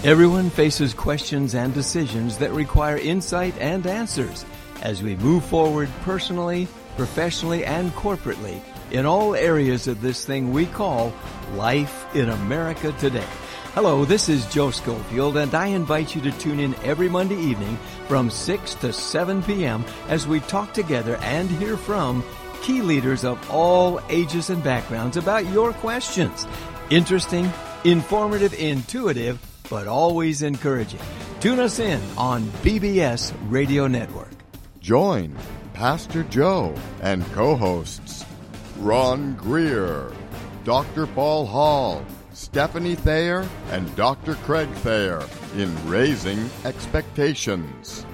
Everyone faces questions and decisions that require insight and answers as we move forward personally, professionally, and corporately in all areas of this thing we call life in America today. Hello, this is Joe Schofield, and I invite you to tune in every Monday evening from 6 to 7 p.m. as we talk together and hear from key leaders of all ages and backgrounds about your questions. Interesting, informative, intuitive, but always encouraging. Tune us in on BBS Radio Network. Join Pastor Joe and co-hosts Ron Greer, Dr. Paul Hall, Stephanie Thayer, and Dr. Craig Thayer in Raising Expectations.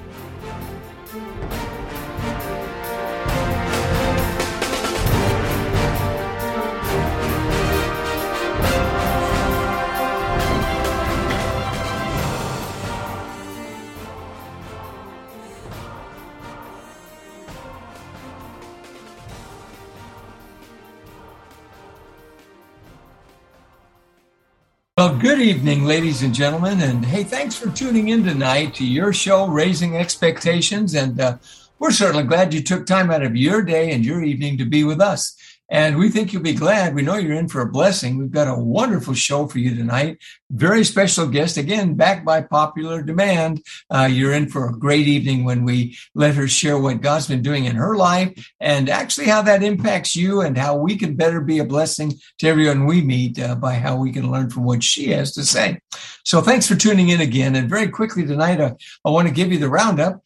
Well, good evening, ladies and gentlemen, and hey, thanks for tuning in tonight to your show, Raising Expectations, and we're certainly glad you took time out of your day and your evening to be with us, and we think you'll be glad. We know you're in for a blessing. We've got a wonderful show for you tonight. Very special guest, again, backed by popular demand. You're in for a great evening when we let her share what God's been doing in her life and actually how that impacts you and how we can better be a blessing to everyone we meet by how we can learn from what she has to say. So thanks for tuning in again. And very quickly tonight, I want to give you the roundup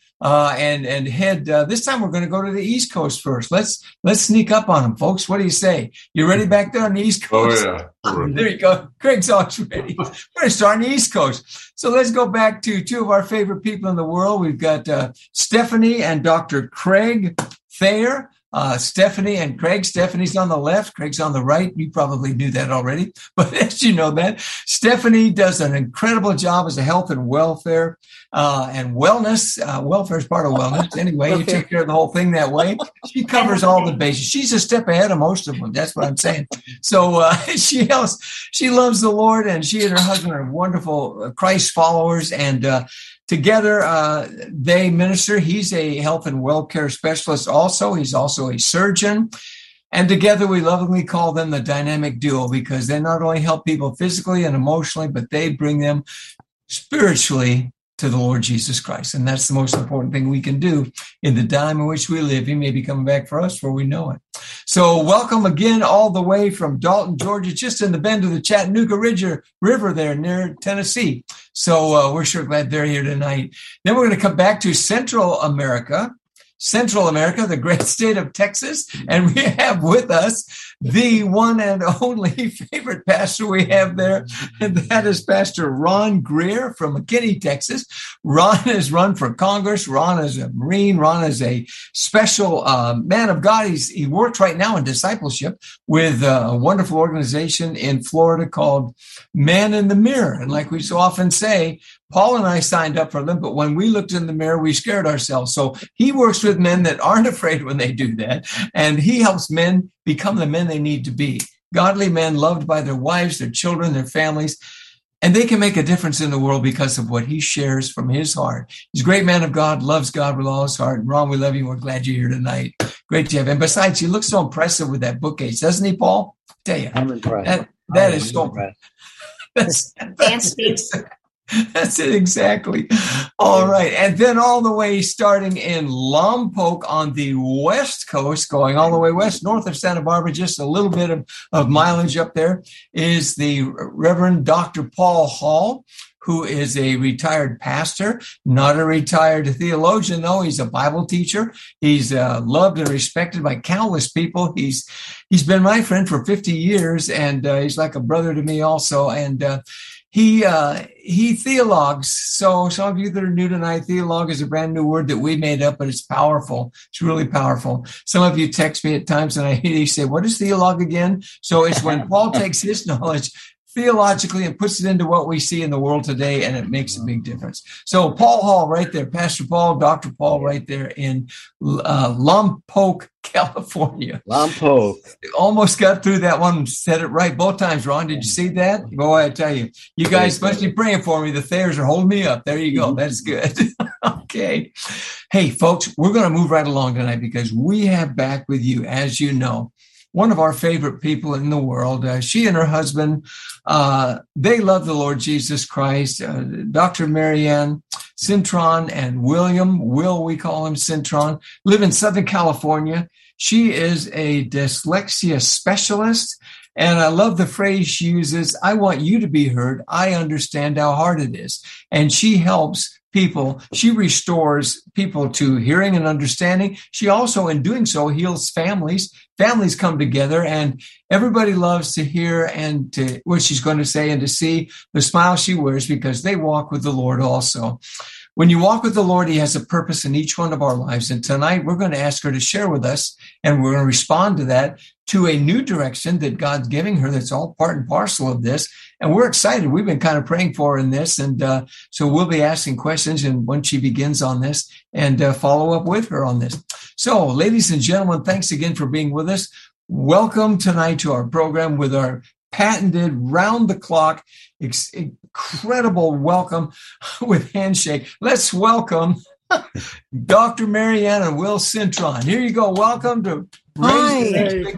and head. This time we're going to go to the East Coast first. Let's sneak up on them, folks. What do you say? You ready back there on the East Coast? Oh, yeah. There you go. Craig's always ready. We're going to start on the East Coast. So let's go back to two of our favorite people in the world. We've got Stephanie and Dr. Craig Thayer. Stephanie and Craig. Stephanie's on the left. Craig's on the right. You probably knew that already, but as you know that, Stephanie does an incredible job as a health and welfare and wellness. Welfare is part of wellness. Anyway, you take care of the whole thing that way. She covers all the bases. She's a step ahead of most of them. That's what I'm saying. So she loves the Lord, and she and her husband are wonderful Christ followers, and together, they minister. He's a health and welfare specialist also. He's also a surgeon. And together we lovingly call them the dynamic duo because they not only help people physically and emotionally, but they bring them spiritually to the Lord Jesus Christ. And that's the most important thing we can do in the time in which we live. He may be coming back for us before we know it. So welcome again all the way from Dalton, Georgia, just in the bend of the Chattanooga River there near Tennessee. So we're sure glad they're here tonight. Then we're going to come back to Central America, the great state of Texas. And we have with us the one and only favorite pastor we have there, and that is Pastor Ron Greer from McKinney, Texas. Ron has run for Congress. Ron is a Marine. Ron is a special man of God. He works right now in discipleship with a wonderful organization in Florida called Man in the Mirror. And like we so often say, Paul and I signed up for them, but when we looked in the mirror, we scared ourselves. So he works with men that aren't afraid when they do that, and he helps men become the men they need to be. Godly men loved by their wives, their children, their families, and they can make a difference in the world because of what he shares from his heart. He's a great man of God, loves God with all his heart. And Ron, we love you. We're glad you're here tonight. Great to have you. And besides, he looks so impressive with that bookcase, doesn't he, Paul? I tell you, I'm impressed. That is so impressive. That's it, exactly. All right. And then all the way starting in Lompoc on the West Coast, going all the way west, north of Santa Barbara, just a little bit of mileage up there, is the Reverend Dr. Paul Hall, who is a retired pastor, not a retired theologian, though. He's a Bible teacher. He's loved and respected by countless people. He's been my friend for 50 years, and he's like a brother to me also. And he theologues. So some of you that are new tonight, theologue is a brand new word that we made up, but it's powerful. It's really powerful. Some of you text me at times and I hear you say, what is theologue again? So it's when Paul takes his knowledge, theologically and puts it into what we see in the world today, and it makes a big difference. So Paul Hall right there, Pastor Paul, Dr. Paul right there in Lompoc, California. Lompoc. Almost got through that one, said it right both times, Ron. Did you see that? Boy, I tell you, you guys must be praying for me. The Thayers are holding me up. There you go. That's good. Okay. Hey, folks, we're going to move right along tonight because we have back with you, as you know, one of our favorite people in the world. She and her husband, they love the Lord Jesus Christ. Dr. Marianne Cintron and Will, we call him Cintron, live in Southern California. She is a dyslexia specialist. And I love the phrase she uses, I want you to be heard. I understand how hard it is. And she helps people. She restores people to hearing and understanding. She also, in doing so, heals families. Families come together, and everybody loves to hear and to what she's going to say and to see the smile she wears because they walk with the Lord also. When you walk with the Lord, he has a purpose in each one of our lives. And tonight we're going to ask her to share with us, and we're going to respond to that, to a new direction that God's giving her that's all part and parcel of this. And we're excited. We've been kind of praying for her in this. And so we'll be asking questions and when she begins on this and follow up with her on this. So, ladies and gentlemen, thanks again for being with us. Welcome tonight to our program with our patented round-the-clock, incredible welcome with handshake. Let's welcome Dr. Marianne and Will Cintron. Here you go. Welcome to Hi.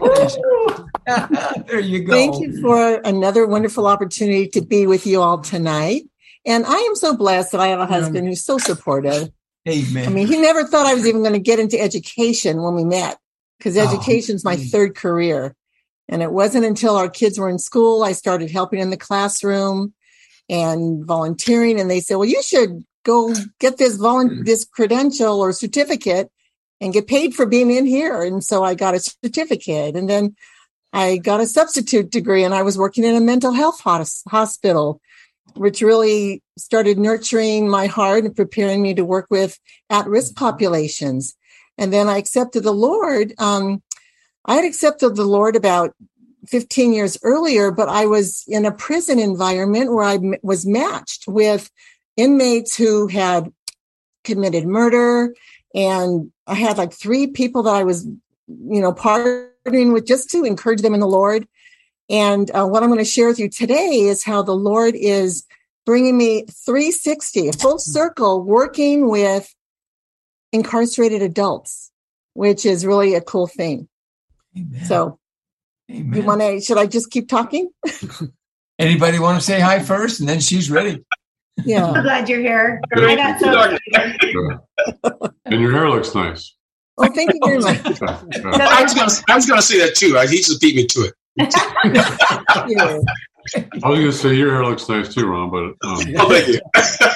There you go. Thank you for another wonderful opportunity to be with you all tonight. And I am so blessed that I have a husband who's so supportive. Amen. I mean, he never thought I was even going to get into education when we met, because education's my third career. And it wasn't until our kids were in school, I started helping in the classroom and volunteering. And they said, well, you should go get this credential or certificate and get paid for being in here. And so I got a certificate, and then I got a substitute degree, and I was working in a mental health hospital, which really started nurturing my heart and preparing me to work with at-risk populations. And then I accepted the Lord. I had accepted the Lord about 15 years earlier, but I was in a prison environment where I was matched with inmates who had committed murder. And I had like 3 people that I was, partnering with just to encourage them in the Lord. And what I'm going to share with you today is how the Lord is bringing me 360, a full circle, working with incarcerated adults, which is really a cool thing. Amen. So, Amen. Should I just keep talking? Anybody want to say hi first, and then she's ready? Yeah. I'm glad you're here. Good. I got so excited. And your hair looks nice. Oh, thank you very much. I was gonna say that too. He just beat me to it. Yeah. I was going to say your hair looks nice too, Ron, but Oh, thank you.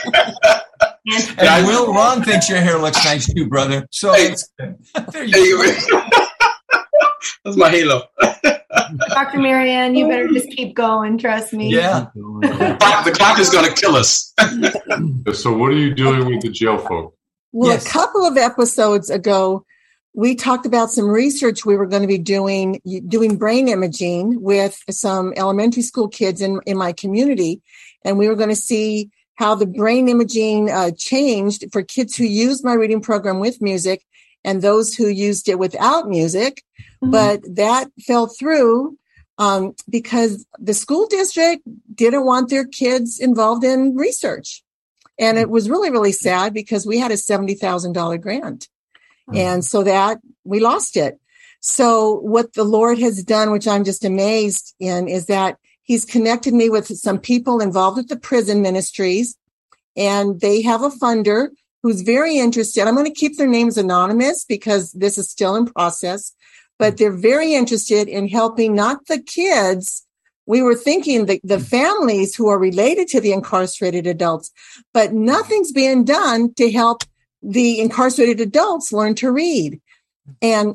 And Ron thinks your hair looks nice too, brother. So Hey. there you go. That's my halo. Dr. Marianne, you better just keep going. Trust me. Yeah. The clock is gonna kill us. so what are you doing with the jail folk? Well, Yes. a couple of episodes ago, we talked about some research we were going to be doing brain imaging with some elementary school kids in my community. And we were going to see how the brain imaging changed for kids who used my reading program with music and those who used it without music. Mm-hmm. But that fell through because the school district didn't want their kids involved in research. And it was really, really sad because we had a $70,000 grant. And so that we lost it. So what the Lord has done, which I'm just amazed in, is that he's connected me with some people involved with the prison ministries, and they have a funder who's very interested. I'm going to keep their names anonymous because this is still in process, but they're very interested in helping not the kids. We were thinking the families who are related to the incarcerated adults, but nothing's being done to help the incarcerated adults learn to read. And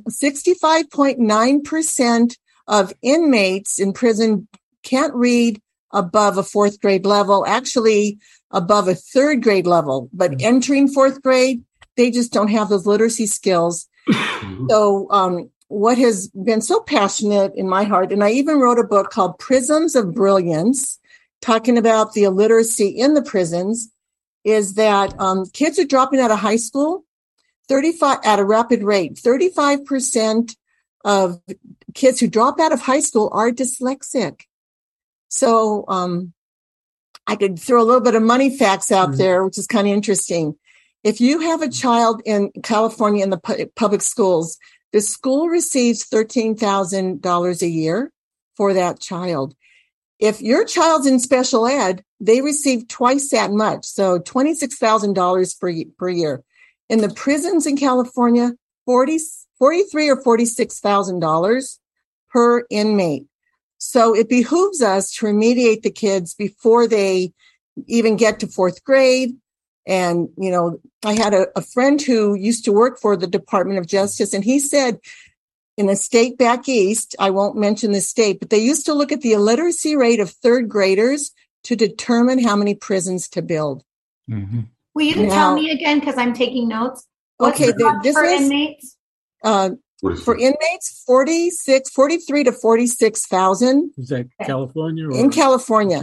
65.9% of inmates in prison can't read above a 4th grade level, actually above a 3rd grade level, but entering 4th grade, they just don't have those literacy skills. So what has been so passionate in my heart, and I even wrote a book called Prisms of Brilliance, talking about the illiteracy in the prisons, is that kids are dropping out of high school 35 at a rapid rate. 35% of kids who drop out of high school are dyslexic. So I could throw a little bit of money facts out there, which is kind of interesting. If you have a child in California in the public schools, the school receives $13,000 a year for that child. If your child's in special ed, they receive twice that much, so $26,000 per year. In the prisons in California, $43,000 or $46,000 per inmate. So it behooves us to remediate the kids before they even get to fourth grade. And, you know, I had a friend who used to work for the Department of Justice, and he said in a state back east, I won't mention the state, but they used to look at the illiteracy rate of third graders to determine how many prisons to build. Mm-hmm. Will you tell me again, because I'm taking notes? What's okay, this for inmates? For inmates, 43 to 46,000. Is that California? In California.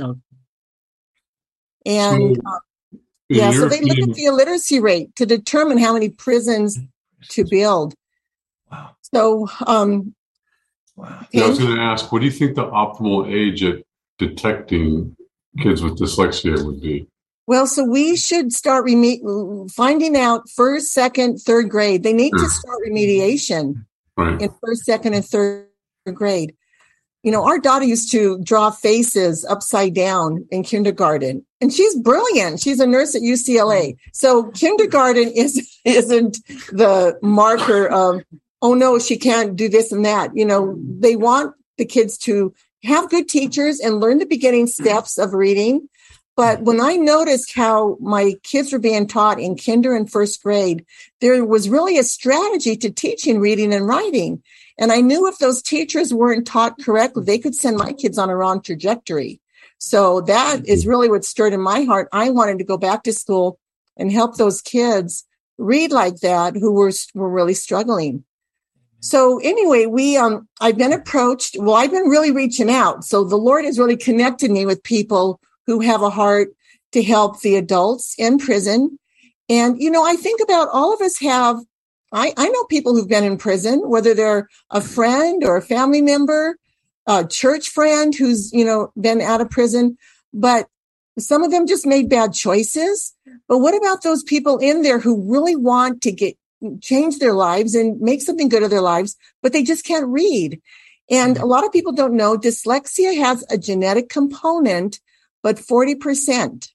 And so they look at the illiteracy rate to determine how many prisons to build. Wow. So, I was going to ask, what do you think the optimal age at detecting kids with dyslexia would be? Well, so we should start finding out first, second, third grade. They need to start remediation in first, second, and third grade. You know, our daughter used to draw faces upside down in kindergarten, and she's brilliant. She's a nurse at UCLA. So kindergarten isn't the marker of, oh no, she can't do this and that. You know, they want the kids to have good teachers and learn the beginning steps of reading. But when I noticed how my kids were being taught in kinder and first grade, there was really a strategy to teaching reading and writing. And I knew if those teachers weren't taught correctly, they could send my kids on a wrong trajectory. So that is really what stirred in my heart. I wanted to go back to school and help those kids read like that who were really struggling. So anyway, I've been approached. Well, I've been really reaching out. So the Lord has really connected me with people who have a heart to help the adults in prison. And, you know, I think about all of us have, I know people who've been in prison, whether they're a friend or a family member, a church friend who's, you know, been out of prison, but some of them just made bad choices. But what about those people in there who really want to change their lives and make something good of their lives, but they just can't read? And a lot of people don't know dyslexia has a genetic component, but 40%.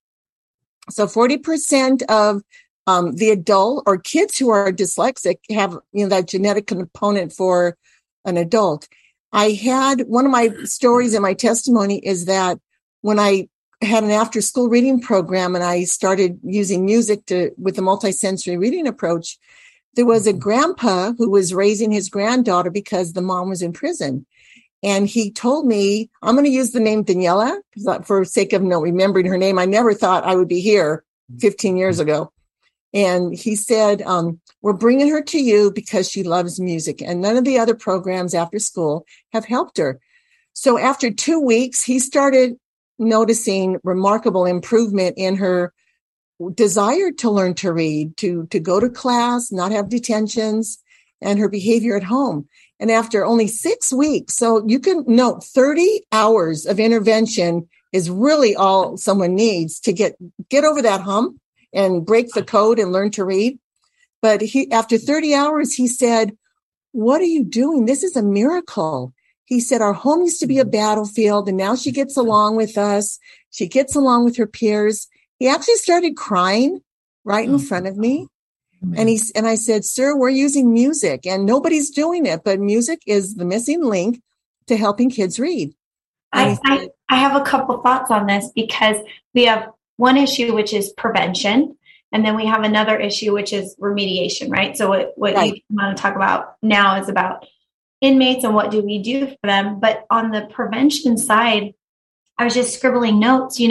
So 40% of the adult or kids who are dyslexic have, you know, that genetic component for an adult. I had one of my stories in my testimony is that when I had an after school reading program and I started using music with the multisensory reading approach, there was a grandpa who was raising his granddaughter because the mom was in prison. And he told me, I'm going to use the name Daniela for sake of not remembering her name. I never thought I would be here 15 years ago. And he said, we're bringing her to you because she loves music. And none of the other programs after school have helped her. So after 2 weeks, he started noticing remarkable improvement in her desire to learn to read, to go to class, not have detentions, and her behavior at home. And after only 6 weeks, so you can note 30 hours of intervention is really all someone needs to get over that hump and break the code and learn to read. But after 30 hours, he said, what are you doing? This is a miracle. He said, our home used to be a battlefield, and now she gets along with us. She gets along with her peers. He actually started crying right in front of me. And I said, sir, we're using music and nobody's doing it, but music is the missing link to helping kids read. I have a couple thoughts on this because we have one issue, which is prevention. And then we have another issue, which is remediation, right? So what right. You want to talk about now is about inmates and what do we do for them. But on the prevention side, I was just scribbling notes,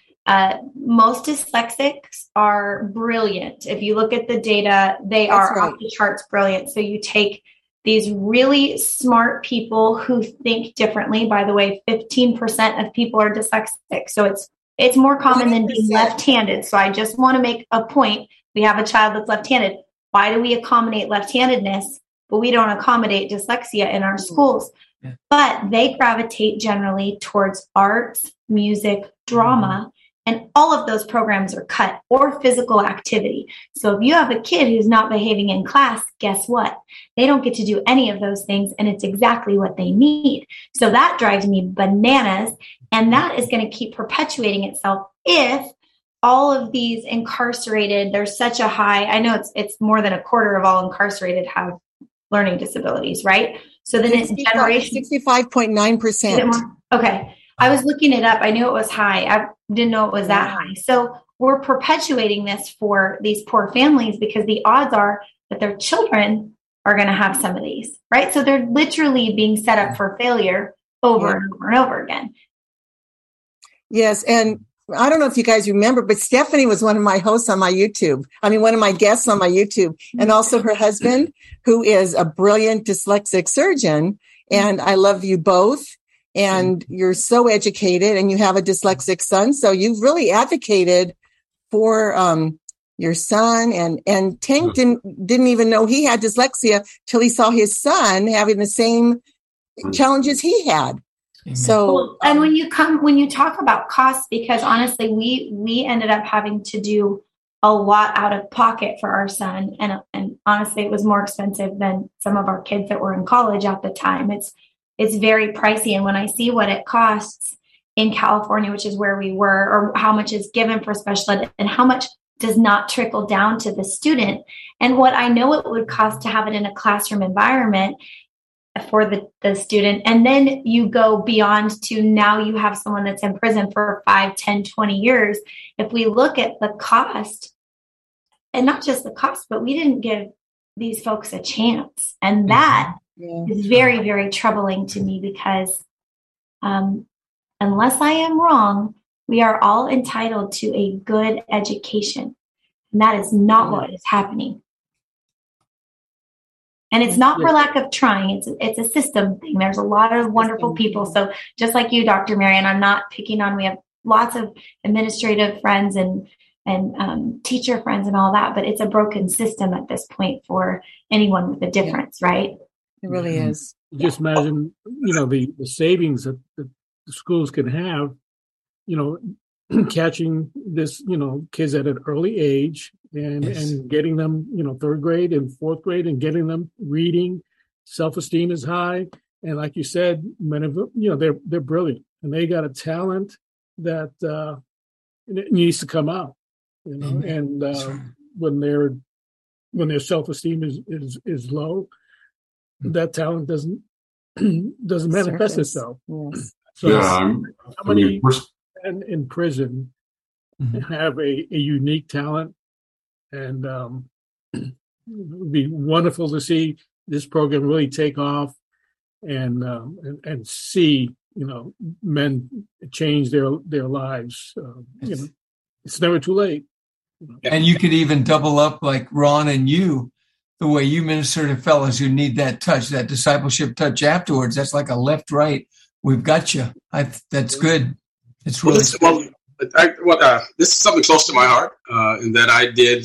most dyslexics are brilliant. If you look at the data, they are off the charts brilliant. So you take these really smart people who think differently. By the way, 15% of people are dyslexic. So it's more common than being left-handed. So I just want to make a point. We have a child that's left-handed. Why do we accommodate left-handedness, but we don't accommodate dyslexia in our schools? Yeah. But they gravitate generally towards arts, music, drama, and all of those programs are cut, or physical activity. So if you have a kid who's not behaving in class, guess what? They don't get to do any of those things, and it's exactly what they need. So that drives me bananas, and that is going to keep perpetuating itself if all of these incarcerated, there's such a high, I know it's more than a quarter of all incarcerated have learning disabilities, right? So then it's generation 65.9%. Okay. I was looking it up. I knew it was high. I didn't know it was that high. So we're perpetuating this for these poor families because the odds are that their children are going to have some of these, right? So they're literally being set up for failure over and over and over again. Yes. And I don't know if you guys remember, but Stephanie was one of my hosts on my YouTube. I mean, one of my guests on my YouTube, and also her husband, who is a brilliant dyslexic surgeon. And I love you both. And you're so educated, and you have a dyslexic son. So you've really advocated for your son. And Tank didn't even know he had dyslexia till he saw his son having the same challenges he had. So, and when you talk about costs, because honestly, we ended up having to do a lot out of pocket for our son. And honestly, it was more expensive than some of our kids that were in college at the time. It's very pricey. And when I see what it costs in California, which is where we were, or how much is given for special ed and how much does not trickle down to the student, and what I know it would cost to have it in a classroom environment for the student. And then you go beyond to now you have someone that's in prison for 5, 10, 20 years. If we look at the cost, and not just the cost, but we didn't give these folks a chance. And that is very, very troubling to me because unless I am wrong, we are all entitled to a good education. And that is not what is happening. And it's not for lack of trying. It's a system thing. There's a lot of wonderful people. So just like you, Dr. Marian, I'm not picking on, we have lots of administrative friends and teacher friends and all that, but it's a broken system at this point for anyone with a difference, right? It really is. Just imagine, the savings that the schools can have, catching this, kids at an early age and getting them, third grade and fourth grade and getting them reading. Self-esteem is high. And like you said, many of them, they're brilliant and they got a talent that needs to come out, and when their self-esteem is low, that talent doesn't manifest itself. Yes. So how many men in prison have a unique talent, and it would be wonderful to see this program really take off and see men change their lives. It's never too late. And you could even double up like Ron and you, the way you minister to fellows who need that touch, that discipleship touch afterwards. That's like a left-right. We've got you. That's good. It's really this is something close to my heart, in that I did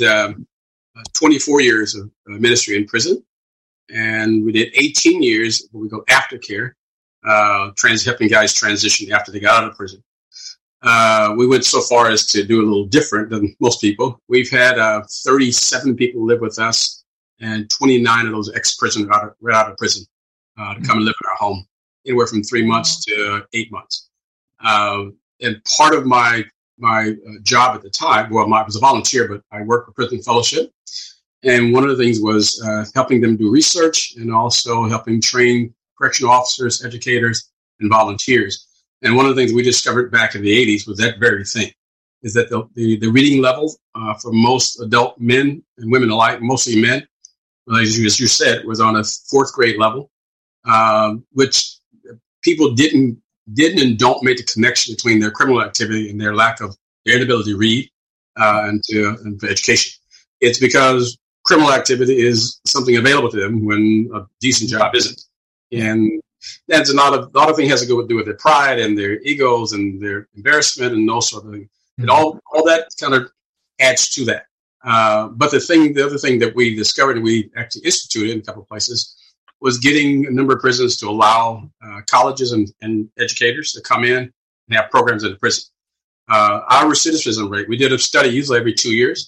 24 years of ministry in prison, and we did 18 years what we go aftercare, helping guys transition after they got out of prison. We went so far as to do a little different than most people. We've had 37 people live with us, and 29 of those ex-prisoners right out of prison to come and live in our home, anywhere from 3 months to 8 months. And part of my job at the time, I was a volunteer, but I worked for Prison Fellowship. And one of the things was helping them do research and also helping train correctional officers, educators, and volunteers. And one of the things we discovered back in the 80s was that very thing, is that the reading level for most adult men and women alike, mostly men, as you said, was on a 4th grade level, which people didn't and don't make the connection between their criminal activity and their inability to read and for education. It's because criminal activity is something available to them when a decent job isn't. And that's a lot of things has to do with their pride and their egos and their embarrassment and those sort of things. And all that kind of adds to that. But the other thing that we discovered and we actually instituted in a couple of places was getting a number of prisons to allow colleges and educators to come in and have programs in the prison. Our recidivism rate, we did a study usually every 2 years.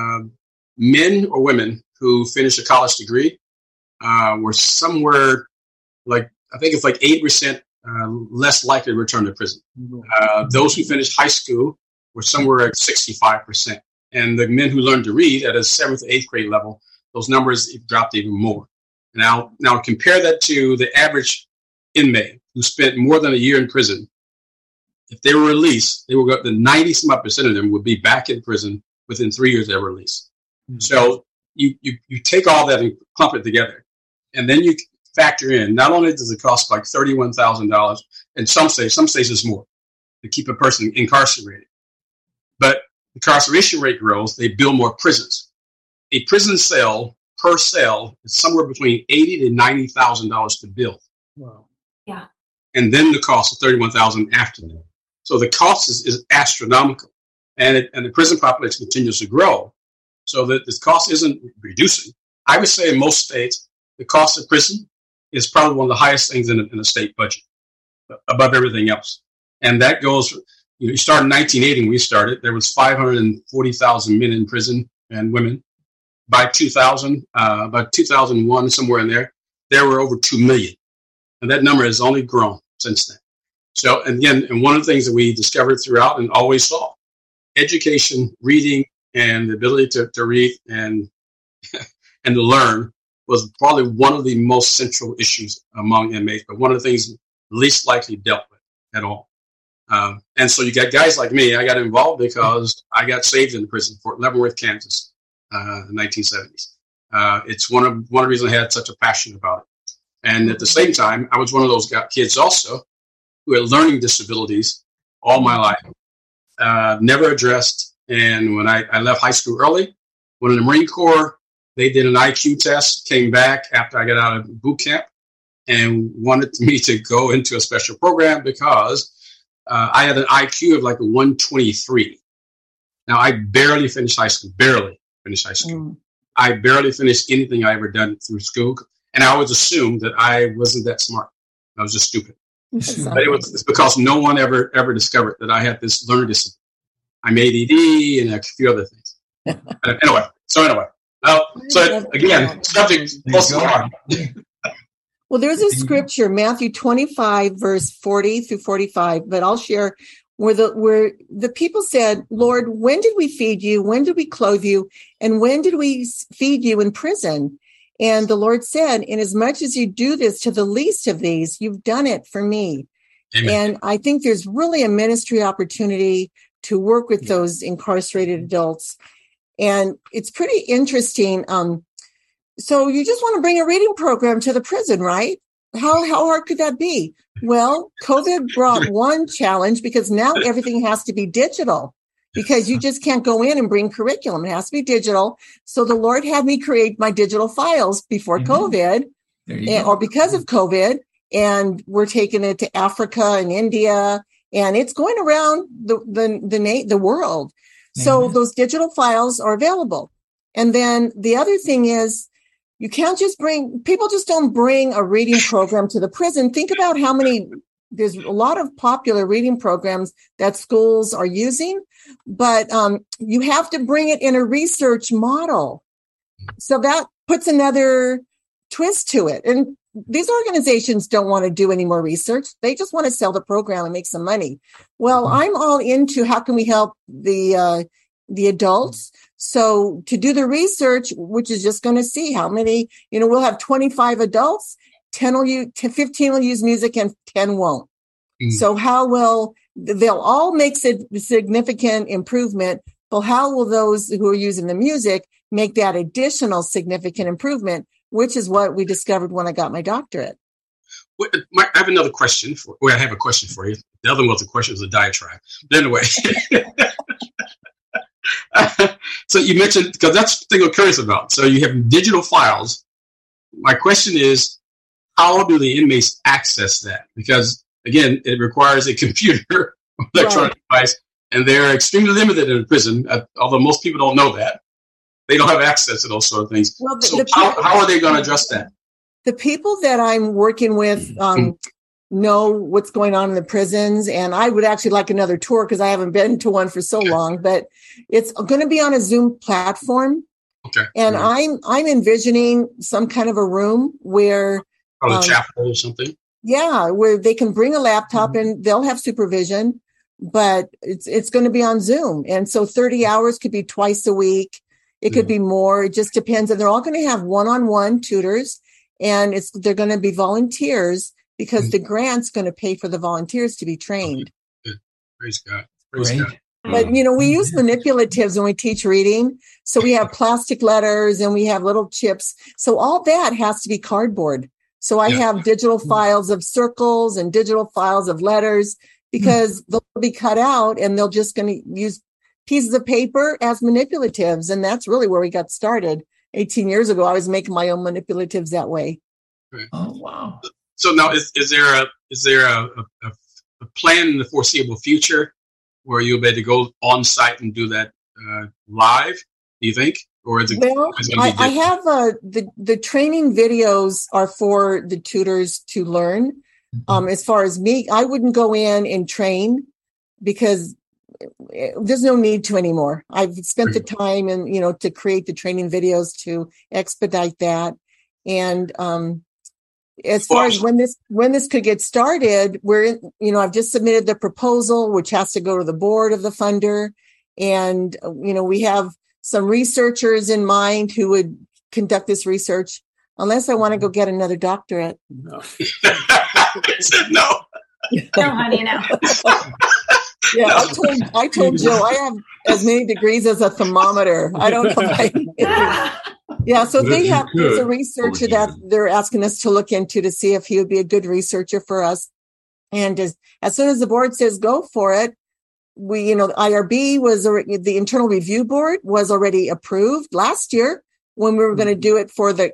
Men or women who finished a college degree were somewhere like, I think it's like 8% less likely to return to prison. Those who finished high school were somewhere at 65%. And the men who learned to read at a 7th or 8th grade level, those numbers dropped even more. Now compare that to the average inmate who spent more than a year in prison. If they were released, they will go up to 90% of them would be back in prison within 3 years of their release. Mm-hmm. So you take all that and clump it together, and then you factor in, not only does it cost like $31,000, and some states it's more to keep a person incarcerated, but incarceration rate grows, they build more prisons. A prison cell per cell is somewhere between $80,000 to $90,000 to build. Wow. Yeah. And then the cost of $31,000 after that. So the cost is astronomical, and the prison population continues to grow. So that this cost isn't reducing. I would say in most states, the cost of prison is probably one of the highest things in the state budget, above everything else. And that goes, you start in 1980 when we started, there was 540,000 men in prison and women. By 2000, about 2001, somewhere in there were over 2 million. And that number has only grown since then. So, and again, and one of the things that we discovered throughout and always saw, education, reading, and the ability to read and to learn was probably one of the most central issues among inmates, but one of the things least likely dealt with at all. And so you got guys like me. I got involved because I got saved in the prison, Fort Leavenworth, Kansas, in the 1970s. It's one of the reasons I had such a passion about it. And at the same time, I was one of those kids also who had learning disabilities all my life, never addressed. And when I left high school early, went in the Marine Corps, they did an IQ test, came back after I got out of boot camp and wanted me to go into a special program because I had an IQ of like a 123. Now, I barely finished high school, I barely finished anything I ever done through school. And I always assumed that I wasn't that smart. I was just stupid. But it's because no one ever discovered that I had this learning disability. I'm ADD and a few other things. Anyway. So again, subject close to the heart. Well, there's a scripture, Matthew 25, verse 40 through 45, but I'll share where the people said, Lord, when did we feed you? When did we clothe you? And when did we feed you in prison? And the Lord said, inasmuch as you do this to the least of these, you've done it for me. Amen. And I think there's really a ministry opportunity to work with those incarcerated adults. And it's pretty interesting. So you just want to bring a reading program to the prison, right? How hard could that be? Well, COVID brought one challenge because now everything has to be digital because you just can't go in and bring curriculum. It has to be digital. So the Lord had me create my digital files before COVID or because of COVID. And we're taking it to Africa and India, and it's going around the world. So those digital files are available. And then the other thing is, you can't just people just don't bring a reading program to the prison. Think about how there's a lot of popular reading programs that schools are using, but you have to bring it in a research model. So that puts another twist to it. And these organizations don't want to do any more research. They just want to sell the program and make some money. Well, I'm all into how can we help the adults. So to do the research, which is just going to see how many, we'll have 25 adults, 15 will use music and 10 won't. So they'll all make significant improvement. Well, how will those who are using the music make that additional significant improvement, which is what we discovered when I got my doctorate. I have another question I have a question for you. The other one was a question, was a diatribe. But anyway, So you mentioned, because that's the thing I'm curious about. So you have digital files. My question is, how do the inmates access that? Because, again, it requires a computer, electronic device, and they're extremely limited in prison, although most people don't know that. They don't have access to those sort of things. Well, how are they going to address that? The people that I'm working with know what's going on in the prisons, and I would actually like another tour because I haven't been to one for so long, but it's going to be on a Zoom platform. Okay. And I'm envisioning some kind of a room where a chapel or something. Yeah, where they can bring a laptop and they'll have supervision, but it's going to be on Zoom. And so 30 hours could be twice a week. It could be more. It just depends. And they're all going to have one-on-one tutors, and they're going to be volunteers because the grant's going to pay for the volunteers to be trained. Good. Praise God. Praise God. But, we use manipulatives when we teach reading. So we have plastic letters and we have little chips. So all that has to be cardboard. So I have digital files of circles and digital files of letters because they'll be cut out and they're just going to use pieces of paper as manipulatives. And that's really where we got started. 18 years ago, I was making my own manipulatives that way. Right. Oh, wow. So now is there a plan in the foreseeable future where you'll be able to go on site and do that live, do you think? Or is it? Well, I have the training videos are for the tutors to learn. As far as me, I wouldn't go in and train because there's no need to anymore. I've spent the time and, to create the training videos to expedite that. And as far as when this could get started, I've just submitted the proposal, which has to go to the board of the funder. And, we have some researchers in mind who would conduct this research, unless I want to go get another doctorate. No. No, honey, no. Yeah, I told Joe I have as many degrees as a thermometer. I don't know. Yeah, so there's a researcher that they're asking us to look into to see if he would be a good researcher for us. And as soon as the board says go for it, the IRB the internal review board was already approved last year when we were going to do it for the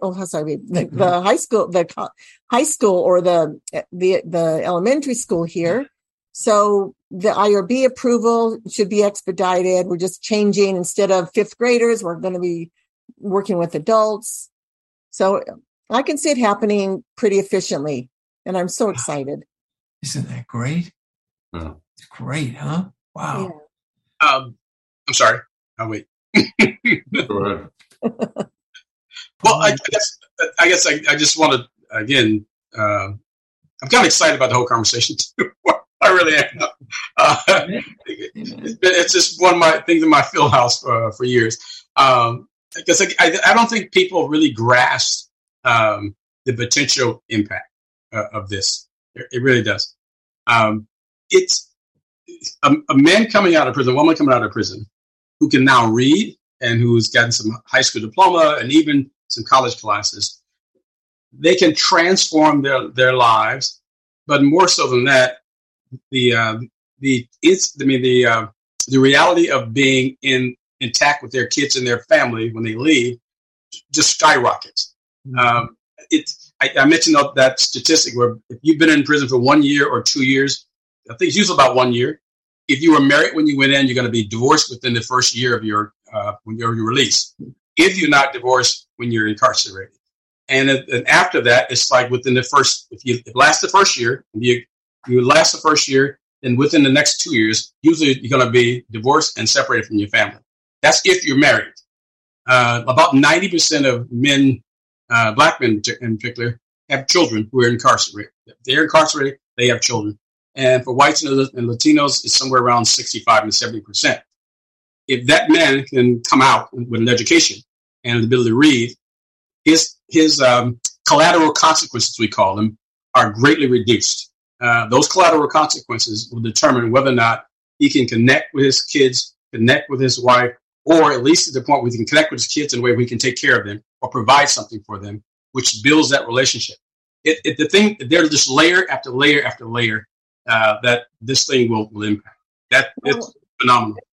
high school or the elementary school here. So the IRB approval should be expedited. We're just changing, instead of fifth graders, we're going to be working with adults. So I can see it happening pretty efficiently, and I'm so excited. Isn't that great? Yeah. It's great, huh? Wow. Yeah. I'm sorry. I'll wait. Go ahead. Well, I guess I just want to, again, I'm kind of excited about the whole conversation too. I really am. It's just one of my things in my field house for years. Because I don't think people really grasp the potential impact of this. It really does. It's a man coming out of prison, a woman coming out of prison, who can now read and who's gotten some high school diploma and even some college classes. They can transform their lives, but more so than that, the reality of being intact with their kids and their family when they leave just skyrockets. I mentioned that statistic where if you've been in prison for 1 year or 2 years, I think it's usually about 1 year. If you were married when you went in, you're going to be divorced within the first year of your release. If you're not divorced when you're incarcerated, and after that, it's like within the first. If you last the first year, you last the first year, then within the next 2 years, usually you're going to be divorced and separated from your family. That's if you're married. About 90% of men, black men in particular, have children who are incarcerated. If they're incarcerated, they have children. And for whites and Latinos, it's somewhere around 65 to 70%. If that man can come out with an education and the ability to read, his collateral consequences, we call them, are greatly reduced. Those collateral consequences will determine whether or not he can connect with his kids, connect with his wife, or at least to the point where he can connect with his kids in a way we can take care of them or provide something for them, which builds that relationship. There's just layer after layer after layer that this thing will impact. It's phenomenal.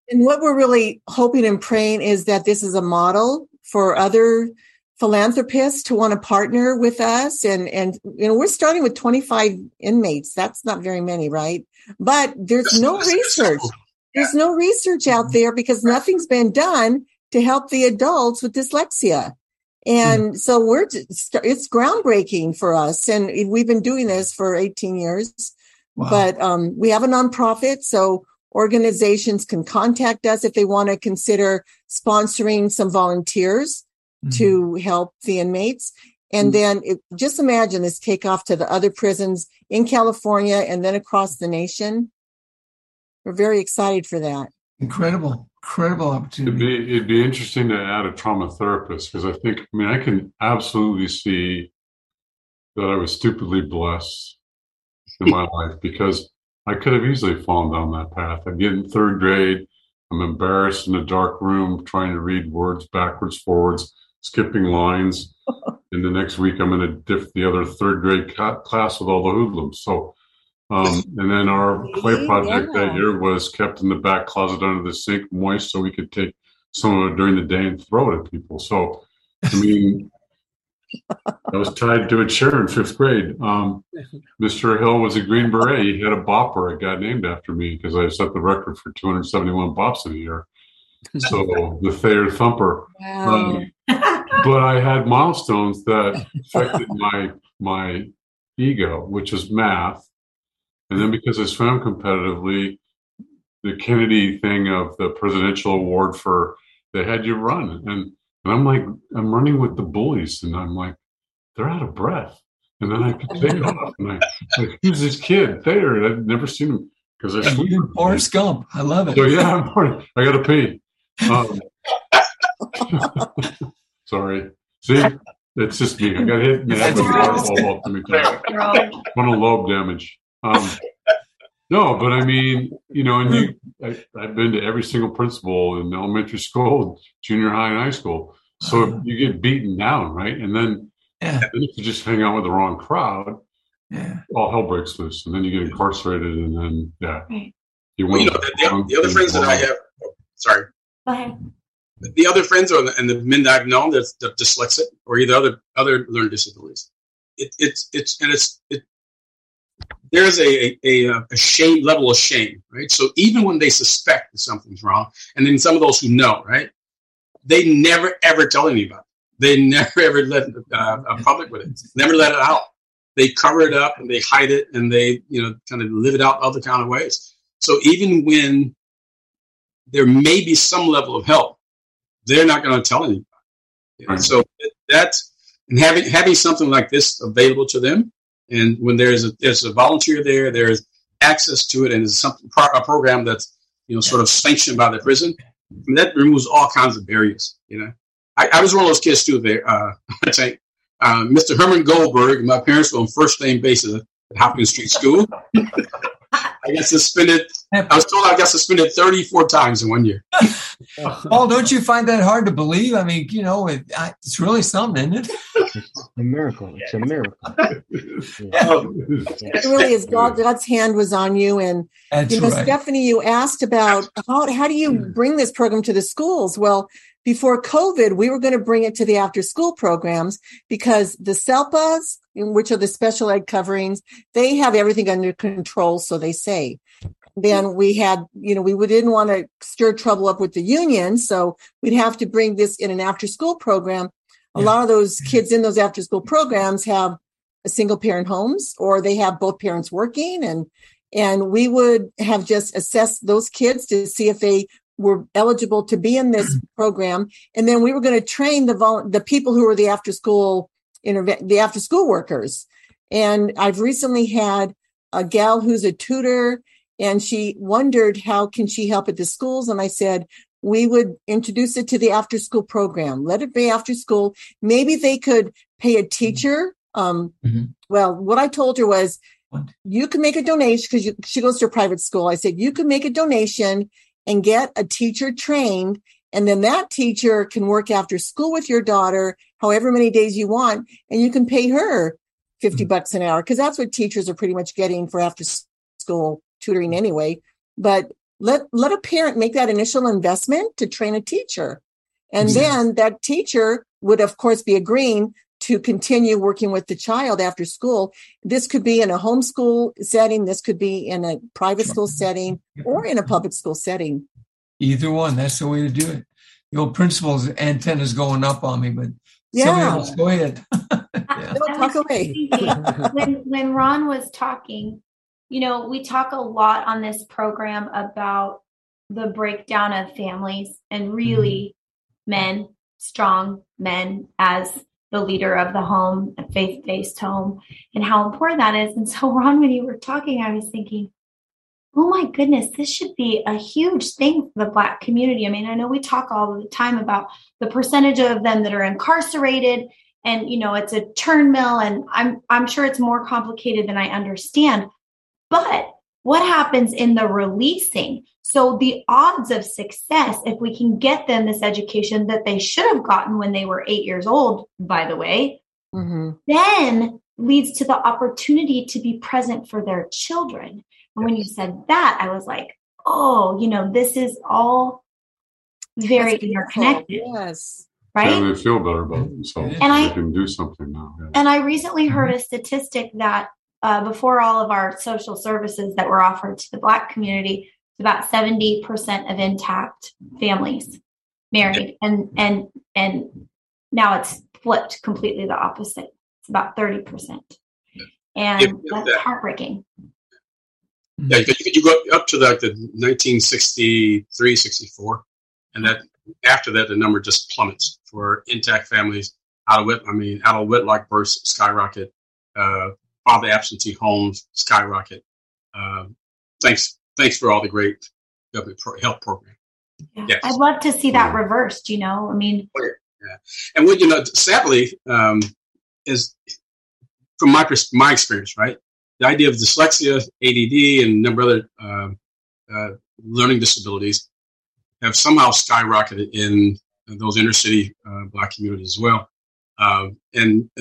And what we're really hoping and praying is that this is a model for other philanthropists to want to partner with us. And we're starting with 25 inmates. That's not very many, right? But there's no research. There's no research out there because nothing's been done to help the adults with dyslexia. And so it's groundbreaking for us. And we've been doing this for 18 years, but we have a nonprofit. So organizations can contact us if they want to consider sponsoring some volunteers to help the inmates. And then just imagine this take off to the other prisons in California and then across the nation. We're very excited for that. Incredible opportunity. It'd be interesting to add a trauma therapist because I can absolutely see that I was stupidly blessed in my life because I could have easily fallen down that path. I get in third grade. I'm embarrassed in a dark room trying to read words backwards, forwards, skipping lines. And the next week I'm in the other third grade class with all the hoodlums. So, and then our clay project that year was kept in the back closet under the sink, moist, so we could take some of it during the day and throw it at people. So, I mean, I was tied to a chair in fifth grade. Mr. Hill was a Green Beret. He had a bopper. It got named after me because I set the record for 271 bops in a year. So the Thayer Thumper. Wow. But I had milestones that affected my ego, which is math. And then because I swam competitively, the Kennedy thing of the presidential award they had you run. And I'm like, I'm running with the bullies. And I'm like, they're out of breath. And then I could take off. And who's this kid? Thayer. I'd never seen him because I swam. Forrest Gump. I love it. So yeah, I got to pee. Sorry. See, it's just me. I got hit in the head with a ball too many times. Frontal lobe damage. No, but I mean, and I've been to every single principal in elementary school, junior high, and high school. So you get beaten down, right? And then if you just hang out with the wrong crowd, all hell breaks loose, and then you get incarcerated, and then the other friends that I have. Sorry. Go ahead. The other friends and the men that I've known that's dyslexic or either other learning disabilities. There's a shame level of shame, right? So even when they suspect that something's wrong, and then some of those who know, right, they never ever tell anybody. They never ever let public with it. Never let it out. They cover it up and they hide it and they kind of live it out other kind of ways. So even when there may be some level of help, they're not going to tell anybody. Right. So that's and having something like this available to them, and when there's a volunteer there, there's access to it, and it's a program that's sort of sanctioned by the prison. I mean, that removes all kinds of barriers. I was one of those kids too. There, I think Mr. Herman Goldberg. My parents were on first name basis at Hopkins Street School. I got suspended. I was told I got suspended 34 times in 1 year. Paul, don't you find that hard to believe? I mean, it's really something, isn't it? It's a miracle. It's a miracle. It really is. God's hand was on you. And, That's right. Stephanie, you asked about how do you bring this program to the schools? Well, before COVID, we were going to bring it to the after-school programs because the SELPAs, which are the special ed coverings, they have everything under control, so they say. Then we had, we didn't want to stir trouble up with the union, so we'd have to bring this in an after-school program. A lot of those kids in those after-school programs have a single-parent homes, or they have both parents working, and we would have just assessed those kids to see if they were eligible to be in this program. And then we were going to train the people who were the after school workers. And I've recently had a gal who's a tutor, and she wondered how can she help at the schools. And I said, we would introduce it to the after school program. Let it be after school. Maybe they could pay a teacher. Well, what I told her was, you can make a donation because she goes to a private school. I said, you can make a donation and get a teacher trained. And then that teacher can work after school with your daughter, however many days you want. And you can pay her $50 an hour, because that's what teachers are pretty much getting for after school tutoring anyway. But let a parent make that initial investment to train a teacher. And then that teacher would, of course, be agreeing to continue working with the child after school. This could be in a homeschool setting. This could be in a private school setting or in a public school setting. Either one. That's the way to do it. The old principal's antenna's going up on me, but somebody else, go ahead. Don't talk away. When Ron was talking, we talk a lot on this program about the breakdown of families and really men, strong men as the leader of the home, a faith-based home, and how important that is. And so, Ron, when you were talking, I was thinking, oh my goodness, this should be a huge thing for the Black community. I mean, I know we talk all the time about the percentage of them that are incarcerated, and it's a turn mill, and I'm sure it's more complicated than I understand. But what happens in the releasing? So the odds of success, if we can get them this education that they should have gotten when they were 8 years old, by the way, then leads to the opportunity to be present for their children. And when you said that, I was like, this is all very interconnected. Yes. Right? And they feel better about themselves. And they can do something now. Yeah. And I recently heard a statistic that before all of our social services that were offered to the Black community, it's about 70% of intact families married. And now it's flipped completely the opposite. It's about 30%. And that's heartbreaking. Yeah, you go up to the 1963, 64, and that after that, the number just plummets for intact families. Out of wedlock births skyrocket. Father absentee homes skyrocket. Thanks for all the great government help program. Yeah. Yes. I'd love to see that reversed. Yeah. And what sadly, is from my experience, right? The idea of dyslexia, ADD, and a number of other learning disabilities have somehow skyrocketed in those inner city Black communities as well. And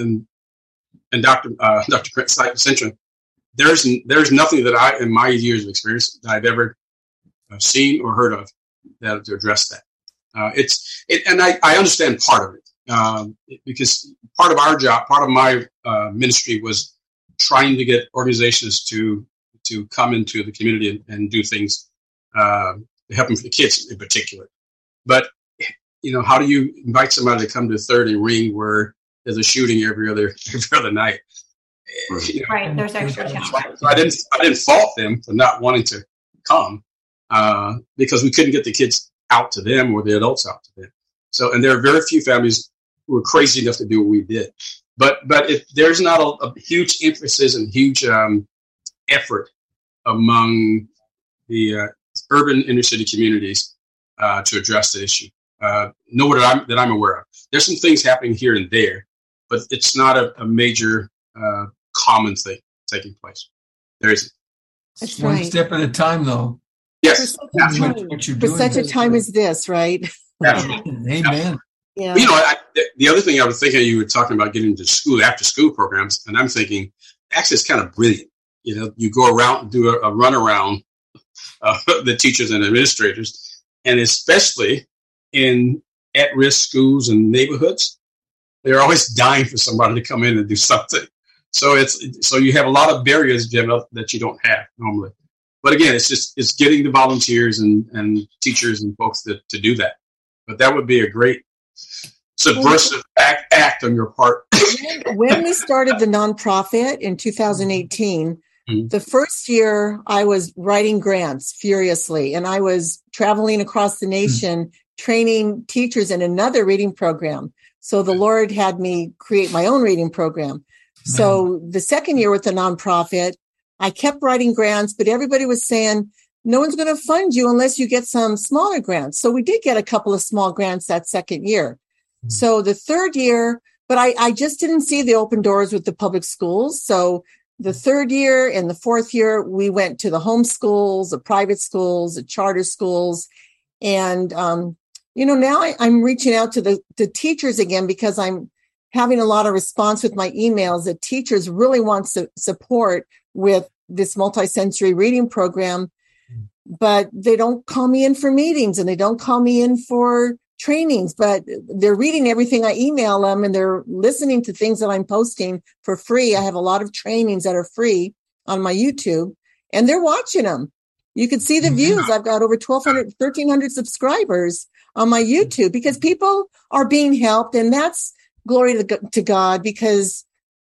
Dr. Centra, there's nothing that in my years of experience that I've ever seen or heard of that to address that. And I understand part of it because part of our job, part of my ministry was trying to get organizations to come into the community and do things to help them for the kids in particular. But how do you invite somebody to come to 30 Ring where there's a shooting every other night? Right, there's extra challenges. So I didn't fault them for not wanting to come because we couldn't get the kids out to them or the adults out to them. So, and there are very few families who were crazy enough to do what we did. But if there's not a huge emphasis and huge effort among the urban inner city communities to address the issue, nowhere that I'm aware of. There's some things happening here and there, but it's not a major common thing taking place. There isn't. That's One right. step at a time, though. Yes. For such a time as this, right? Amen. Yeah. The other thing I was thinking, you were talking about getting into school, after school programs, and I'm thinking, actually, it's kind of brilliant. You go around and do a run around the teachers and administrators, and especially in at-risk schools and neighborhoods, they're always dying for somebody to come in and do something. So you have a lot of barriers that you don't have normally. But again, it's getting the volunteers and teachers and folks to do that. But that would be a great subversive act on your part. When we started the nonprofit in 2018, the first year I was writing grants furiously, and I was traveling across the nation training teachers in another reading program. So the Lord had me create my own reading program. So the second year with the nonprofit, I kept writing grants, but everybody was saying, no one's going to fund you unless you get some smaller grants. So we did get a couple of small grants that second year. So the third year, but I just didn't see the open doors with the public schools. So the third year and the fourth year, we went to the home schools, the private schools, the charter schools. And, now I'm reaching out to the teachers again because I'm having a lot of response with my emails that teachers really want support with this multisensory reading program. but they don't call me in for meetings and they don't call me in for trainings, but they're reading everything I email them and they're listening to things that I'm posting for free. I have a lot of trainings that are free on my YouTube and they're watching them. You can see the views. I've got over 1,300 subscribers on my YouTube because people are being helped. And that's glory to God because,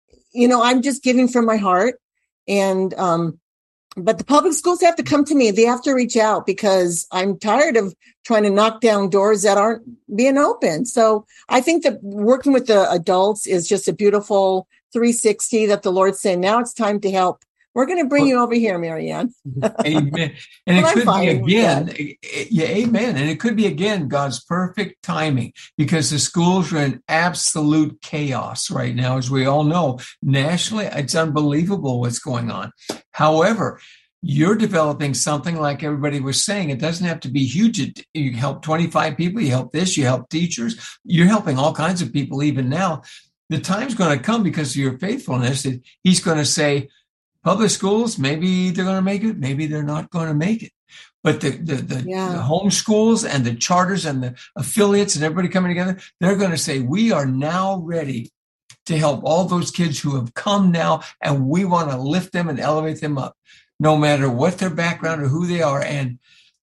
I'm just giving from my heart. And, but the public schools have to come to me. They have to reach out because I'm tired of trying to knock down doors that aren't being open. So I think that working with the adults is just a beautiful 360 that the Lord's saying, now it's time to help. We're going to bring you over here, Marianne. Amen. And it could be again, amen. And it could be again, God's perfect timing because the schools are in absolute chaos right now. As we all know, nationally, it's unbelievable what's going on. However, you're developing something like everybody was saying. It doesn't have to be huge. You help 25 people. You help this. You help teachers. You're helping all kinds of people even now. The time's going to come because of your faithfulness that he's going to say, public schools, maybe they're going to make it, maybe they're not going to make it. But the home schools and the charters and the affiliates and everybody coming together, they're going to say, we are now ready to help all those kids who have come now, and we want to lift them and elevate them up, no matter what their background or who they are. And,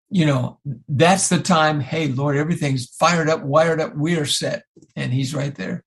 that's the time, hey, Lord, everything's fired up, wired up, we are set. And he's right there.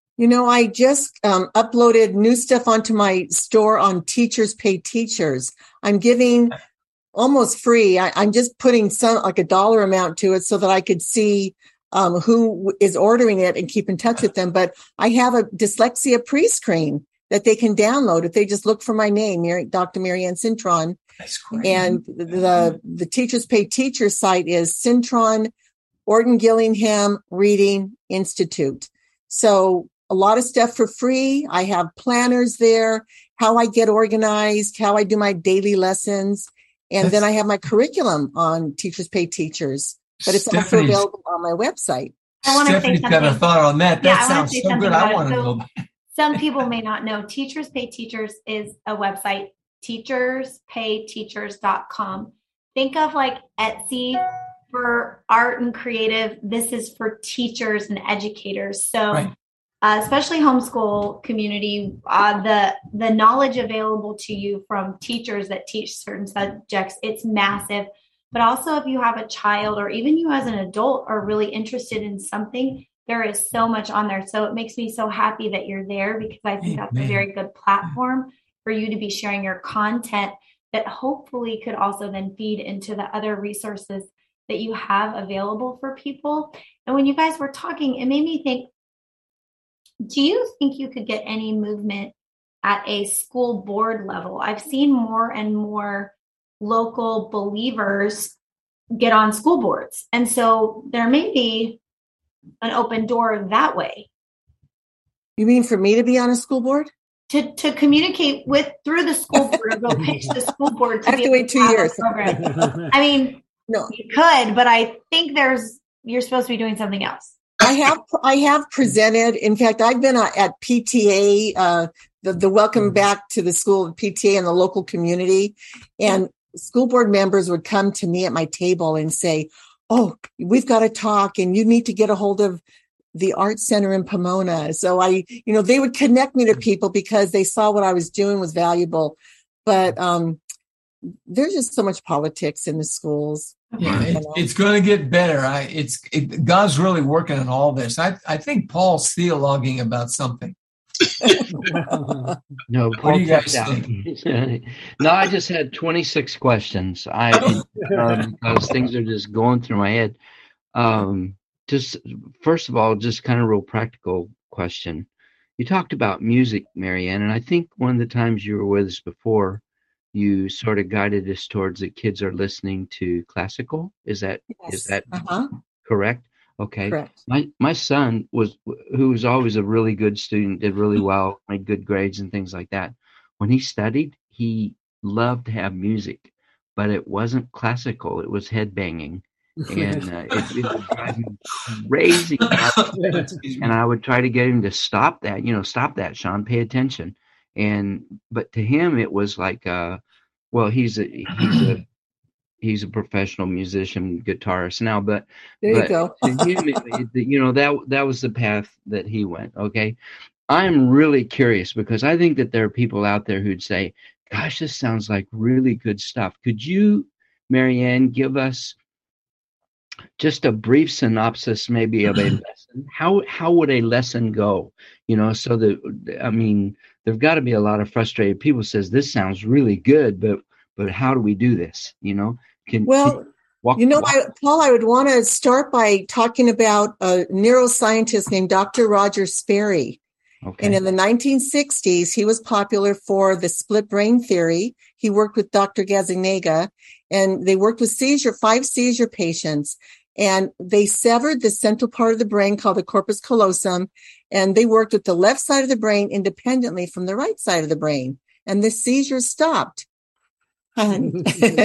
I just uploaded new stuff onto my store on Teachers Pay Teachers. I'm giving almost free. I'm just putting like a dollar amount to it so that I could see who is ordering it and keep in touch with them. But I have a dyslexia pre-screen that they can download if they just look for my name, Dr. Marianne Cintron. That's great. And the Teachers Pay Teachers site is Cintron Orton Gillingham Reading Institute. So a lot of stuff for free. I have planners there, how I get organized, how I do my daily lessons. And then I have my curriculum on Teachers Pay Teachers, but it's also available on my website. Stephanie's got a thought on that. That sounds so good. I want to know that. Some people may not know Teachers Pay Teachers is a website, teacherspayteachers.com. Think of like Etsy for art and creative. This is for teachers and educators. So right. Especially homeschool community, the knowledge available to you from teachers that teach certain subjects, it's massive. But also if you have a child or even you as an adult are really interested in something, there is so much on there. So it makes me so happy that you're there because I think that's a very good platform for you to be sharing your content that hopefully could also then feed into the other resources that you have available for people. And when you guys were talking, it made me think, do you think you could get any movement at a school board level? I've seen more and more local believers get on school boards. And so there may be an open door that way. You mean for me to be on a school board? To communicate through the school board, go pitch the school board. I have to wait 2 years. I mean, no, you could, but I think you're supposed to be doing something else. I have presented. In fact, I've been at PTA, the Welcome Back to the School PTA in the local community, and school board members would come to me at my table and say, "Oh, we've got to talk, and you need to get a hold of the Art Center in Pomona." So they would connect me to people because they saw what I was doing was valuable. But there's just so much politics in the schools. Yeah, it's going to get better. God's really working on all this. I think Paul's theologuing about something. No, what do you guys think? No, I just had 26 questions. Because things are just going through my head. Just first of all, just kind of real practical question. You talked about music, Marianne, and I think one of the times you were with us before, you sort of guided us towards that kids are listening to classical. Is that correct? Okay. Correct. My son who was always a really good student, did really well, made good grades and things like that. When he studied, he loved to have music, but it wasn't classical. It was head banging. And it would drive me crazy. And I would try to get him to stop that. Stop that, Sean. Pay attention. But to him, it was like, he's a he's a professional musician, guitarist now, but there you go. To him, that was the path that he went. Okay. I'm really curious because I think that there are people out there who'd say, gosh, this sounds like really good stuff. Could you, Marianne, give us just a brief synopsis maybe of a lesson? How would a lesson go? So that, I mean, there've got to be a lot of frustrated people says this sounds really good, but how do we do this? Paul, I would want to start by talking about a neuroscientist named Dr. Roger Sperry. Okay. And in the 1960s, he was popular for the split brain theory. He worked with Dr. Gazzaniga, and they worked with 5 seizure patients. And they severed the central part of the brain called the corpus callosum, and they worked with the left side of the brain independently from the right side of the brain. And the seizures stopped. And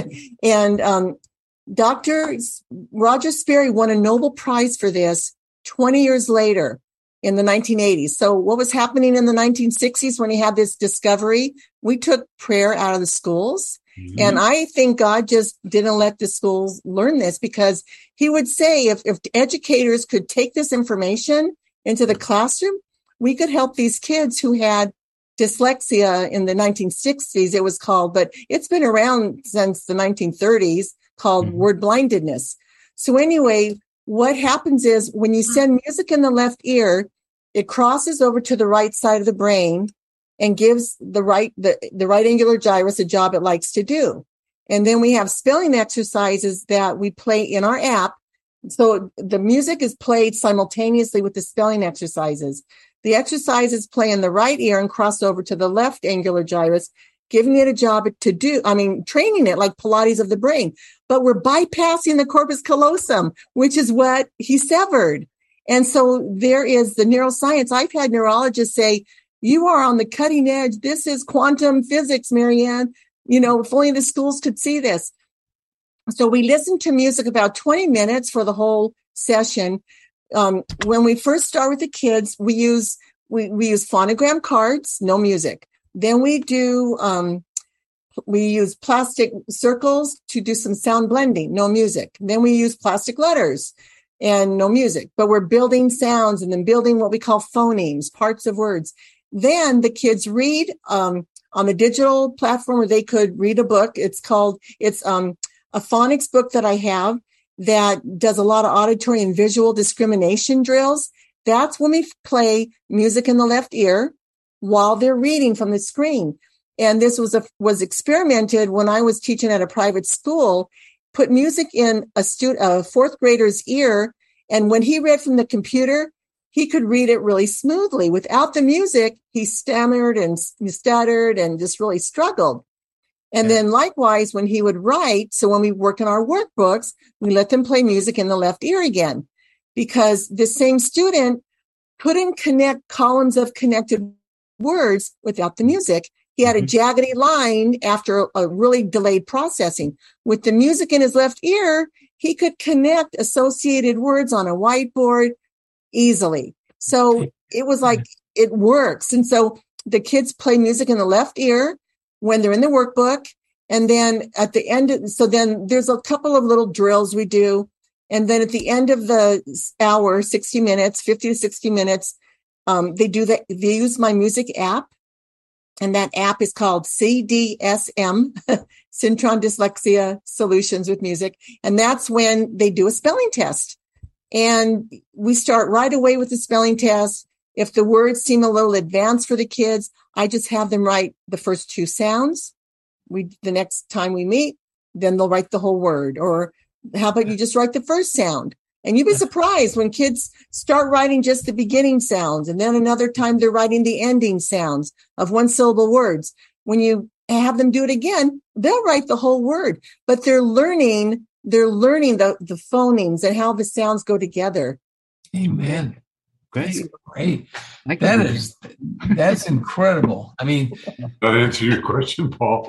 Dr. Roger Sperry won a Nobel Prize for this 20 years later. In the 1980s. So what was happening in the 1960s when he had this discovery? We took prayer out of the schools. Mm-hmm. And I think God just didn't let the schools learn this, because he would say if educators could take this information into the classroom, we could help these kids who had dyslexia in the 1960s, it was called, but it's been around since the 1930s, called word blindedness. So anyway, what happens is when you send music in the left ear, it crosses over to the right side of the brain and gives the right angular gyrus a job it likes to do. And then we have spelling exercises that we play in our app. So the music is played simultaneously with the spelling exercises. The exercises play in the right ear and cross over to the left angular gyrus, giving it a job to do. I mean, training it like Pilates of the brain. But we're bypassing the corpus callosum, which is what he severed. And so there is the neuroscience. I've had neurologists say, you are on the cutting edge. This is quantum physics, Marianne. If only the schools could see this. So we listen to music about 20 minutes for the whole session. When we first start with the kids, we use phonogram cards, no music. Then we use plastic circles to do some sound blending, no music. Then we use plastic letters and no music, but we're building sounds and then building what we call phonemes, parts of words. Then the kids read on the digital platform where they could read a book. It's a phonics book that I have that does a lot of auditory and visual discrimination drills. That's when we play music in the left ear while they're reading from the screen. And this was experimented when I was teaching at a private school. Put music in a fourth grader's ear, and when he read from the computer, he could read it really smoothly. Without the music, he stammered and stuttered and just really struggled. And then likewise, when he would write, so when we work in our workbooks, we let them play music in the left ear again, because the same student couldn't connect columns of connected words without the music. He had a jaggedy line after a really delayed processing. With the music in his left ear, he could connect associated words on a whiteboard easily. So it was like, it works. And so the kids play music in the left ear when they're in the workbook. And then at the end, then there's a couple of little drills we do. And then at the end of the hour, 60 minutes, 50 to 60 minutes, they use my music app. And that app is called CDSM, Syntron Dyslexia Solutions with Music. And that's when they do a spelling test. And we start right away with the spelling test. If the words seem a little advanced for the kids, I just have them write the first 2 sounds. The next time we meet, then they'll write the whole word. Or how about you just write the first sound? And you'd be surprised when kids start writing just the beginning sounds, and then another time they're writing the ending sounds of one-syllable words. When you have them do it again, they'll write the whole word, but they're learning the phonemes and how the sounds go together. Amen. That's great. That's incredible. I mean, that answer your question, Paul?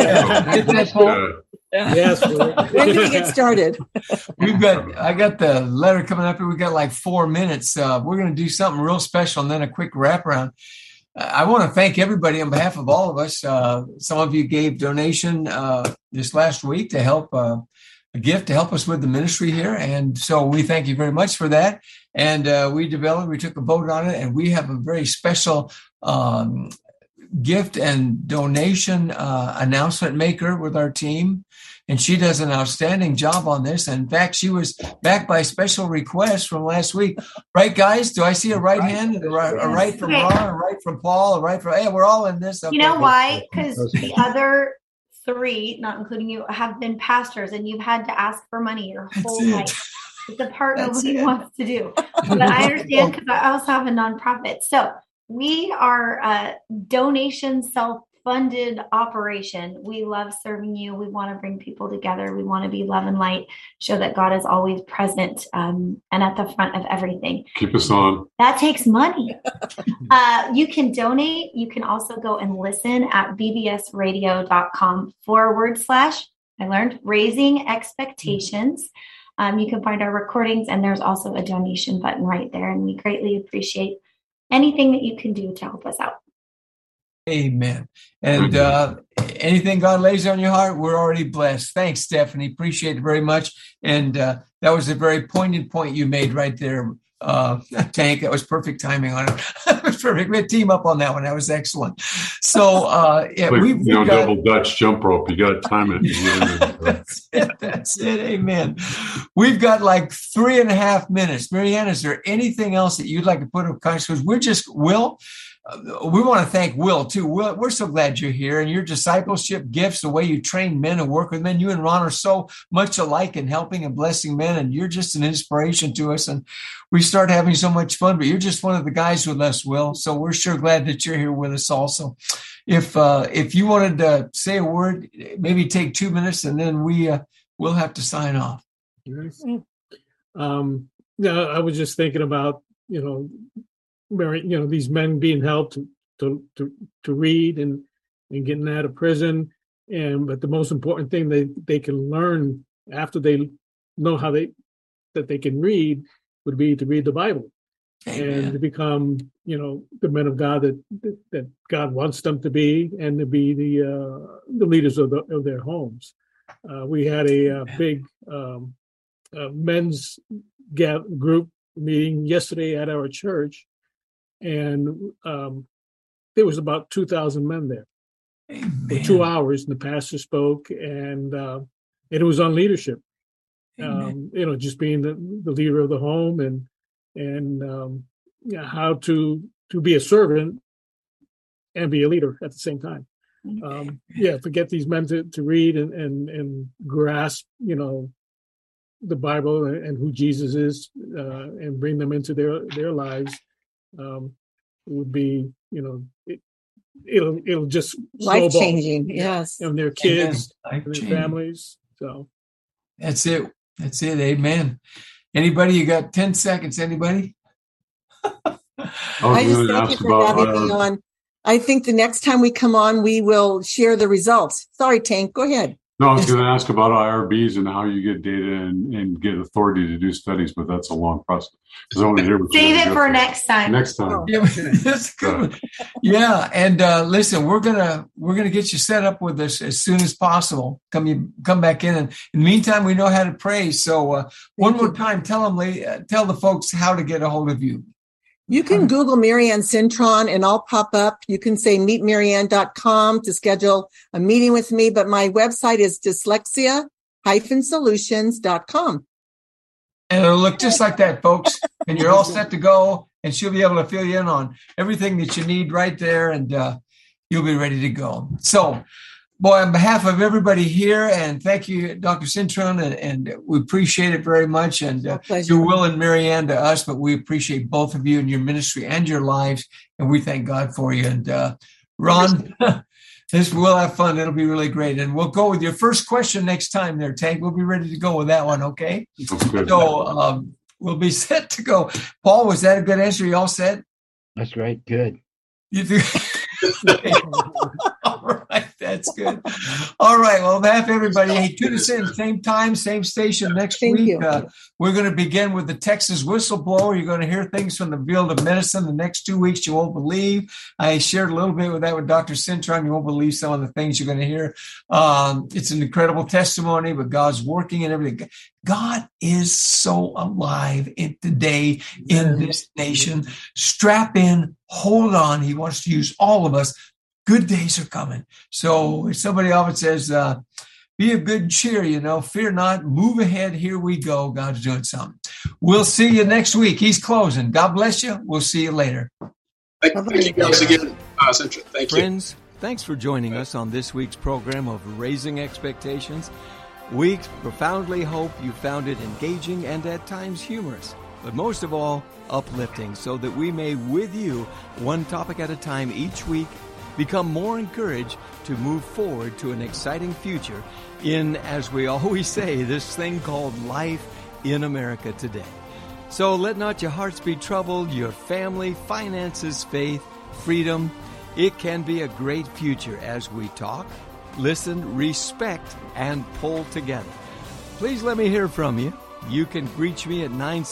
Yes. When do we get started? I got the letter coming up here. We got like 4 minutes. We're going to do something real special and then a quick wraparound. I want to thank everybody on behalf of all of us. Some of you gave donation this last week to help a gift to help us with the ministry here. And so we thank you very much for that. And we took a vote on it, and we have a very special gift and donation announcement maker with our team. And she does an outstanding job on this. And in fact, she was backed by special request from last week. Right, guys? Do I see a right hand? A right from Ron, a right from Paul, a right from... Hey, we're all in this. Okay. You know why? Because the other 3, not including you, have been pastors, and you've had to ask for money your whole life. It's a part nobody wants to do. But I understand, because I also have a nonprofit. So we are a donation self-funded operation. We love serving you. We want to bring people together. We want to be love and light, show that God is always present and at the front of everything. Keep us on. That takes money. You can donate. You can also go and listen at bbsradio.com / I learned Raising Expectations. You can find our recordings, and there's also a donation button right there. And we greatly appreciate anything that you can do to help us out. Amen. And anything God lays on your heart, we're already blessed. Thanks, Stephanie. Appreciate it very much. And that was a very poignant point you made right there, Tank. That was perfect timing on it. It was perfect. We had team up on that one. That was excellent. So, we've got double Dutch jump rope. You got to time it. That's it. Amen. We've got like 3.5 minutes. Marianne, is there anything else that you'd like to put up? Because Will, we want to thank Will too. Will, we're so glad you're here, and your discipleship gifts, the way you train men and work with men. You and Ron are so much alike in helping and blessing men, and you're just an inspiration to us. And we start having so much fun, but you're just one of the guys with us, Will. So we're sure glad that you're here with us also. If you wanted to say a word, maybe take 2 minutes, and then we'll have to sign off. I was just thinking about, these men being helped to read and getting out of prison, but the most important thing they can learn after they know that they can read would be to read the Bible. Amen. And to become the men of God that God wants them to be, and to be the leaders of their homes. We had a big men's group meeting yesterday at our church. And there was about 2,000 men there. Amen. For 2 hours. And the pastor spoke, and it was on leadership. Just being the leader of the home, and how to be a servant and be a leader at the same time. To get these men to read and grasp, the Bible and who Jesus is, and bring them into their lives. Would be, it'll just life changing. Yes. And their kids and their families. So that's it. Amen. Anybody? You got 10 seconds. Anybody? I just thank you for having me on. I think the next time we come on, we will share the results. Sorry, Tank. Go ahead. No, I was going to ask about IRBs and how you get data and get authority to do studies, but that's a long process. I want to hear save it for next time. Next time. Yeah, that's a good one. Yeah, and listen, we're gonna get you set up with us as soon as possible. Come back in, and in the meantime, we know how to pray. So one more time, tell the folks how to get a hold of you. You can Google Marianne Cintron and I'll pop up. You can say meetmarianne.com to schedule a meeting with me, but my website is dyslexia-solutions.com. And it'll look just like that, folks. And you're all set to go, and she'll be able to fill you in on everything that you need right there, and you'll be ready to go. So, boy, on behalf of everybody here, and thank you, Dr. Cintron, and we appreciate it very much. And to Will and Marianne, to us, but we appreciate both of you and your ministry and your lives, and we thank God for you. And Ron, we'll have fun. It'll be really great. And we'll go with your first question next time there, Tank. We'll be ready to go with that one, okay? So we'll be set to go. Paul, was that a good answer? You all set? That's right. Good. You do. All right. That's good. All right. Well, on behalf of everybody, hey, tune us in, same time, same station next week. We're going to begin with the Texas whistleblower. You're going to hear things from the field of medicine. The next 2 weeks, you won't believe. I shared a little bit with that with Dr. Cintron. You won't believe some of the things you're going to hear. It's an incredible testimony, but God's working and everything. God is so alive today in this nation. Strap in, hold on. He wants to use all of us. Good days are coming. So if somebody often says, be of good cheer, fear not, move ahead. Here we go. God's doing something. We'll see you next week. He's closing. God bless you. We'll see you later. Thank you guys again. Thank you. Friends, thanks for joining us on this week's program of Raising Expectations. We profoundly hope you found it engaging and at times humorous, but most of all, uplifting, so that we may, with you, one topic at a time each week, become more encouraged to move forward to an exciting future in, as we always say, this thing called life in America today. So let not your hearts be troubled, your family, finances, faith, freedom. It can be a great future as we talk, listen, respect, and pull together. Please let me hear from you. You can reach me at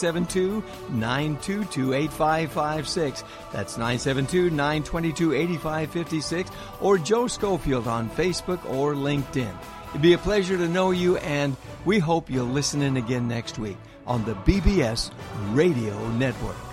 972-922-8556. That's 972-922-8556. Or Joe Schofield on Facebook or LinkedIn. It'd be a pleasure to know you, and we hope you'll listen in again next week on the BBS Radio Network.